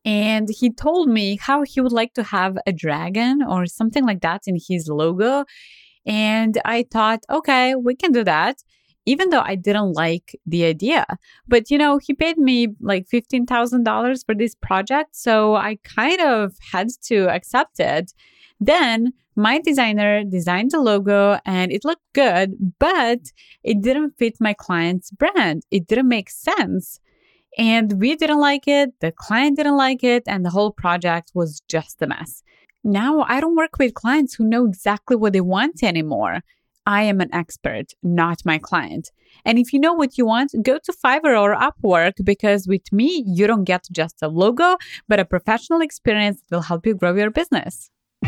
And he told me how he would like to have a dragon or something like that in his logo. And I thought, okay, we can do that, even though I didn't like the idea. But, he paid me like $15,000 for this project. So I kind of had to accept it. Then my designer designed the logo and it looked good, but it didn't fit my client's brand. It didn't make sense. And we didn't like it, the client didn't like it, and the whole project was just a mess. Now I don't work with clients who know exactly what they want anymore. I am an expert, not my client. And if you know what you want, go to Fiverr or Upwork, because with me, you don't get just a logo, but a professional experience that will help you grow your business.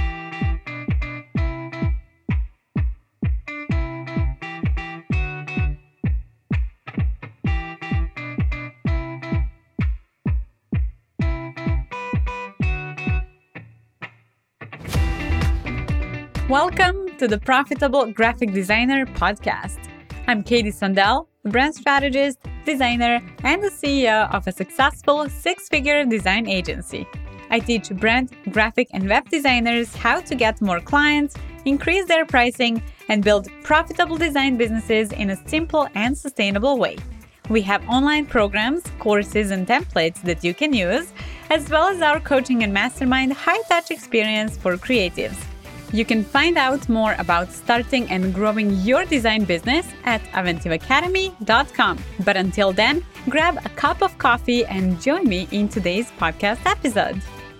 Welcome to the Profitable Graphic Designer podcast. I'm Katie Sondel, a brand strategist, designer, and the CEO of a successful six-figure design agency. I teach brand, graphic, and web designers how to get more clients, increase their pricing, and build profitable design businesses in a simple and sustainable way. We have online programs, courses, and templates that you can use, as well as our coaching and mastermind high-touch experience for creatives. You can find out more about starting and growing your design business at aventivacademy.com. But until then, grab a cup of coffee and join me in today's podcast episode.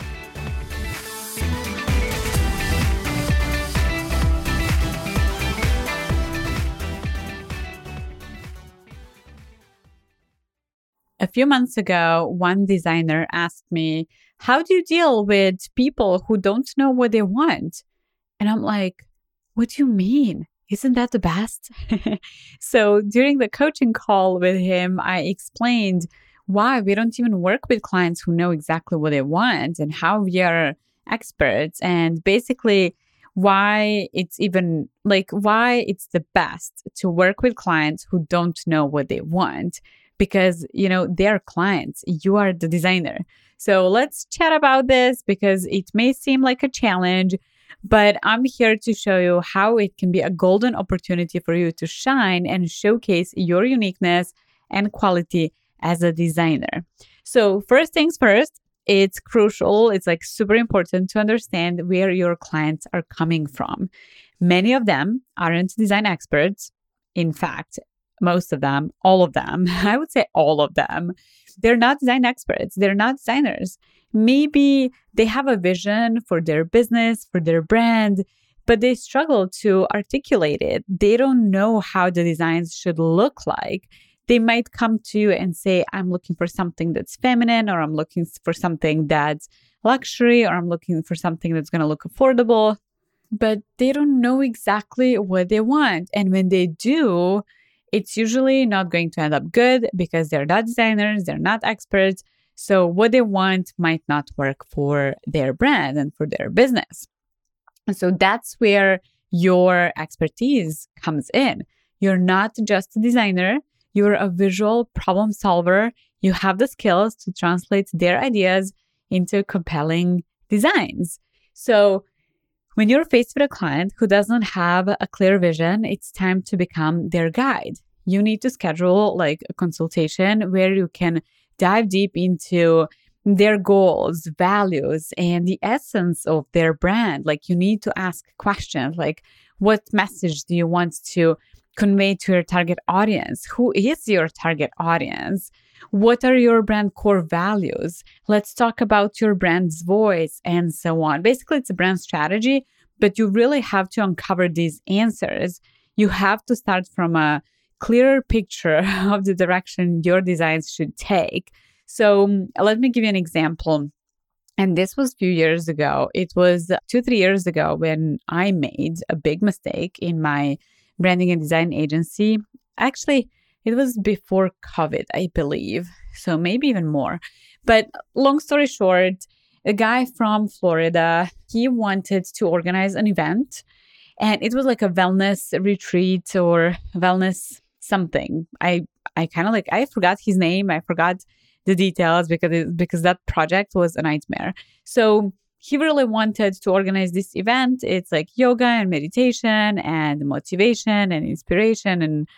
A few months ago, one designer asked me, how do you deal with people who don't know what they want? And I'm like, what do you mean? Isn't that the best? So during the coaching call with him, I explained why we don't even work with clients who know exactly what they want and how we are experts, and basically why it's the best to work with clients who don't know what they want, because, they're clients. You are the designer. So let's chat about this, because it may seem like a challenge, but I'm here to show you how it can be a golden opportunity for you to shine and showcase your uniqueness and quality as a designer. So first things first, it's crucial. It's super important to understand where your clients are coming from. Many of them aren't design experts. In fact, most of them, all of them, I would say all of them, they're not design experts. They're not designers. Maybe they have a vision for their business, for their brand, but they struggle to articulate it. They don't know how the designs should look like. They might come to you and say, I'm looking for something that's feminine, or I'm looking for something that's luxury, or I'm looking for something that's going to look affordable, but they don't know exactly what they want. And when they do, it's usually not going to end up good, because they're not designers, they're not experts. So what they want might not work for their brand and for their business. So that's where your expertise comes in. You're not just a designer, you're a visual problem solver. You have the skills to translate their ideas into compelling designs. So when you're faced with a client who doesn't have a clear vision, it's time to become their guide. You need to schedule a consultation where you can dive deep into their goals, values, and the essence of their brand. You need to ask questions like, what message do you want to convey to your target audience? Who is your target audience? What are your brand core values? Let's talk about your brand's voice, and so on. Basically, it's a brand strategy, but you really have to uncover these answers. You have to start from a clearer picture of the direction your designs should take. So let me give you an example. And this was a few years ago. It was 2-3 years ago when I made a big mistake in my branding and design agency. Actually, it was before COVID, I believe. So maybe even more. But long story short, a guy from Florida, he wanted to organize an event. And it was like a wellness retreat or wellness something. I forgot his name. I forgot the details because that project was a nightmare. So he really wanted to organize this event. It's like yoga and meditation and motivation and inspiration. And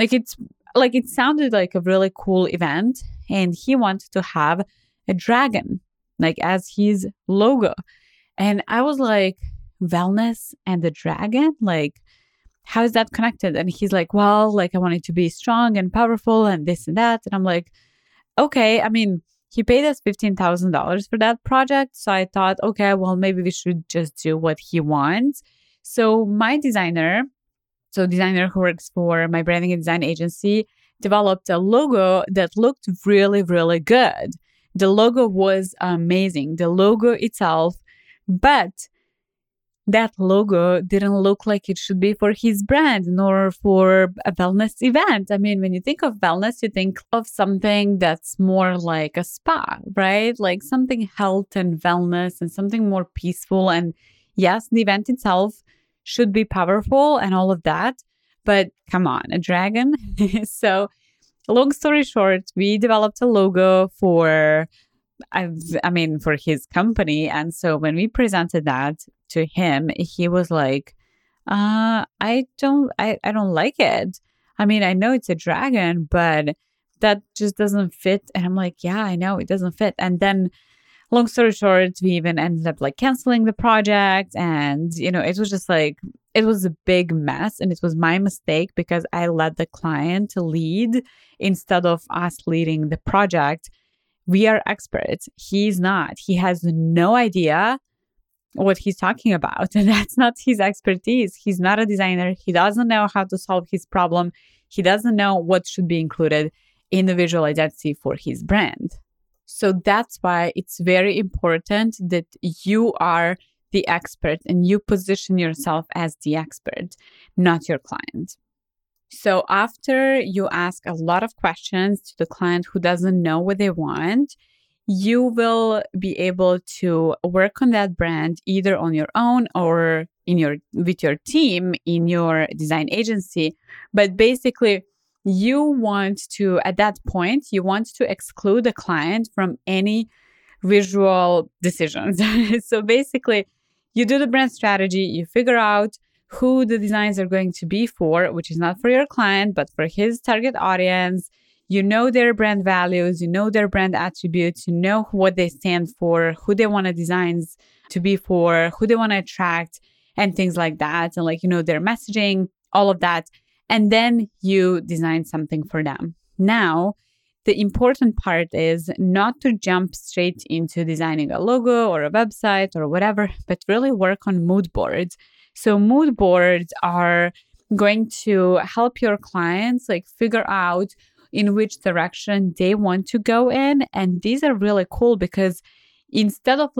it sounded like a really cool event. And he wanted to have a dragon, like as his logo. And I was like, wellness and the dragon? Like, how is that connected? And he's like, well, like I want it to be strong and powerful and this and that. And I'm like, okay. I mean, he paid us $15,000 for that project. So I thought, okay, well, maybe we should just do what he wants. So my designer who works for my branding and design agency, developed a logo that looked really, really good. The logo was amazing, the logo itself, but that logo didn't look like it should be for his brand nor for a wellness event. I mean, when you think of wellness, you think of something that's more like a spa, right? Like something health and wellness and something more peaceful. And yes, the event itself should be powerful and all of that. But come on, a dragon. So long story short, we developed a logo for his company. And so when we presented that to him, he was like, I don't like it. I mean, I know it's a dragon, but that just doesn't fit. And I'm like, yeah, I know it doesn't fit. And then long story short, we even ended up like canceling the project. And, it was just like, it was a big mess. And it was my mistake because I let the client lead instead of us leading the project. We are experts. He's not. He has no idea what he's talking about. And that's not his expertise. He's not a designer. He doesn't know how to solve his problem. He doesn't know what should be included in the visual identity for his brand. So that's why it's very important that you are the expert and you position yourself as the expert, not your client. So after you ask a lot of questions to the client who doesn't know what they want, you will be able to work on that brand either on your own or with your team in your design agency. But basically, at that point, you want to exclude the client from any visual decisions. So basically, you do the brand strategy, you figure out who the designs are going to be for, which is not for your client, but for his target audience. You know their brand values, you know their brand attributes, you know what they stand for, who they want the designs to be for, who they want to attract, and things like that. And their messaging, all of that. And then you design something for them. Now, the important part is not to jump straight into designing a logo or a website or whatever, but really work on mood boards. So mood boards are going to help your clients figure out in which direction they want to go in. And these are really cool because instead of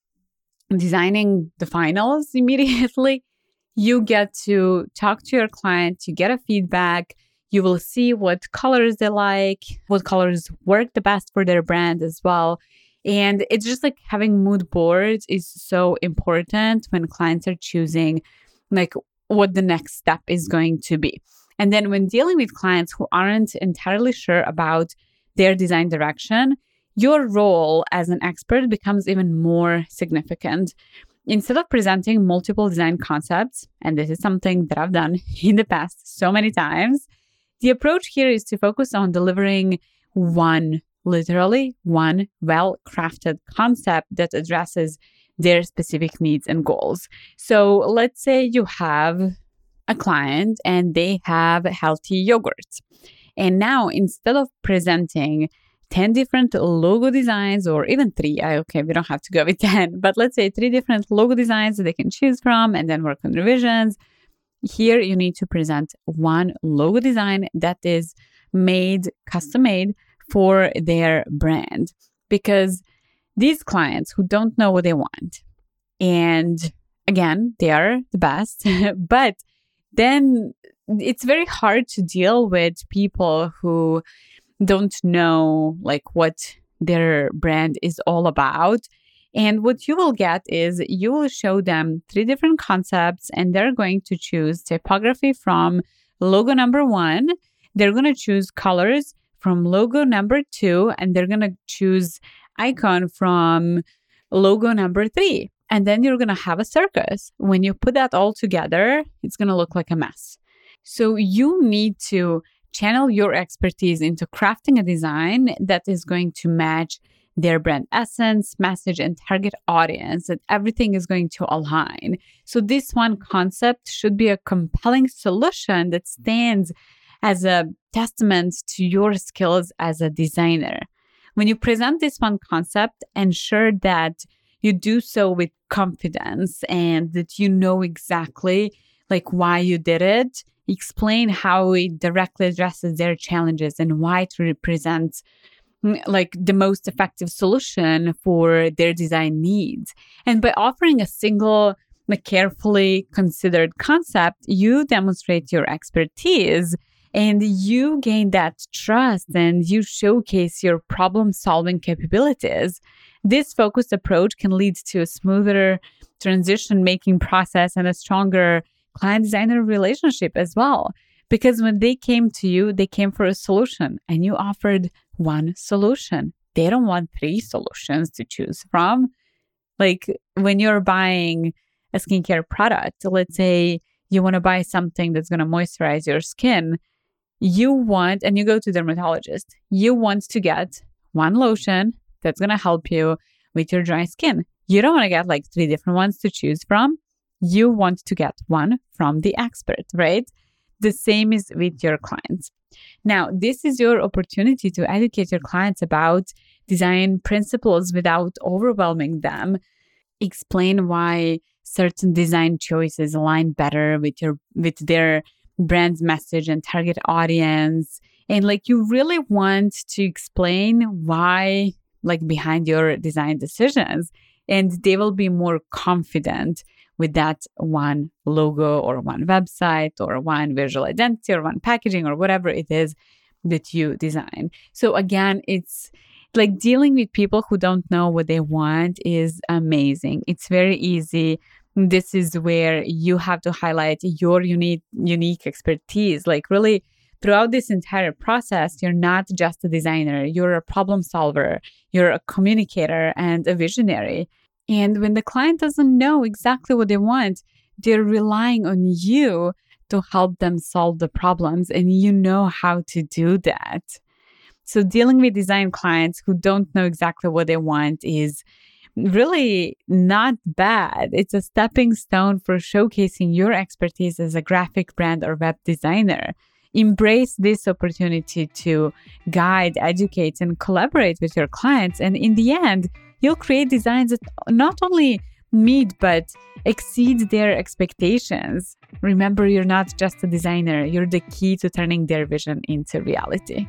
designing the finals immediately, you get to talk to your client, you get a feedback, you will see what colors they like, what colors work the best for their brand as well. And it's just having mood boards is so important when clients are choosing what the next step is going to be. And then when dealing with clients who aren't entirely sure about their design direction, your role as an expert becomes even more significant. Instead of presenting multiple design concepts, and this is something that I've done in the past so many times, the approach here is to focus on delivering literally one well-crafted concept that addresses their specific needs and goals. So let's say you have a client and they have healthy yogurts. And now instead of presenting 10 different logo designs or even 3, we don't have to go with 10, but let's say 3 different logo designs that they can choose from and then work on revisions. Here you need to present one logo design that is custom made for their brand, because these clients who don't know what they want, and again, they are the best, but then it's very hard to deal with people who don't know what their brand is all about. And what you will get is you will show them 3 different concepts and they're going to choose typography from logo number 1. They're going to choose colors from logo number 2, and they're going to choose icon from logo number 3. And then you're going to have a circus. When you put that all together, it's going to look like a mess. So you need to channel your expertise into crafting a design that is going to match their brand essence, message, and target audience, that everything is going to align. So this one concept should be a compelling solution that stands as a testament to your skills as a designer. When you present this one concept, ensure that you do so with confidence and that you know exactly why you did it. Explain how it directly addresses their challenges and why it represents the most effective solution for their design needs. And by offering a single, carefully considered concept, you demonstrate your expertise and you gain that trust and you showcase your problem-solving capabilities. This focused approach can lead to a smoother transition-making process and a stronger client-designer relationship as well. Because when they came to you, they came for a solution and you offered one solution. They don't want 3 solutions to choose from. When you're buying a skincare product, let's say you want to buy something that's going to moisturize your skin, and you go to dermatologist, you want to get one lotion that's going to help you with your dry skin. You don't want to get 3 different ones to choose from. You want to get one from the expert, right? The same is with your clients. Now, this is your opportunity to educate your clients about design principles without overwhelming them. Explain why certain design choices align better with their brand's message and target audience. And you really want to explain why, behind your design decisions. And they will be more confident with that one logo or one website or one visual identity or one packaging or whatever it is that you design. So again, it's dealing with people who don't know what they want is amazing. It's very easy. This is where you have to highlight your unique expertise. Really, throughout this entire process, you're not just a designer. You're a problem solver. You're a communicator and a visionary. And when the client doesn't know exactly what they want, they're relying on you to help them solve the problems. And you know how to do that. So dealing with design clients who don't know exactly what they want is really not bad. It's a stepping stone for showcasing your expertise as a graphic brand or web designer. Embrace this opportunity to guide, educate, and collaborate with your clients. And in the end, you'll create designs that not only meet but exceed their expectations. Remember, you're not just a designer. You're the key to turning their vision into reality.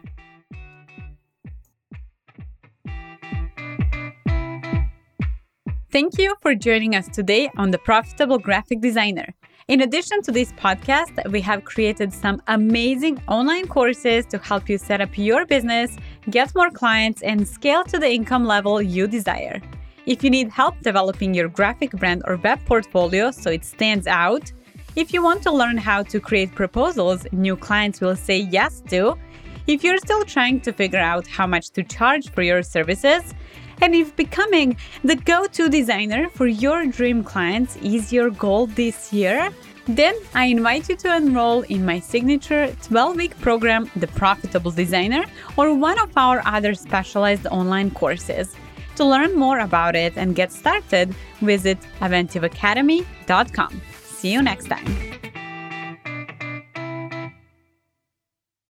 Thank you for joining us today on The Profitable Graphic Designer. In addition to this podcast, we have created some amazing online courses to help you set up your business, get more clients, and scale to the income level you desire. If you need help developing your graphic brand or web portfolio so it stands out, if you want to learn how to create proposals new clients will say yes to, if you're still trying to figure out how much to charge for your services, and if becoming the go-to designer for your dream clients is your goal this year, then I invite you to enroll in my signature 12-week program, The Profitable Designer, or one of our other specialized online courses. To learn more about it and get started, visit aventivacademy.com. See you next time.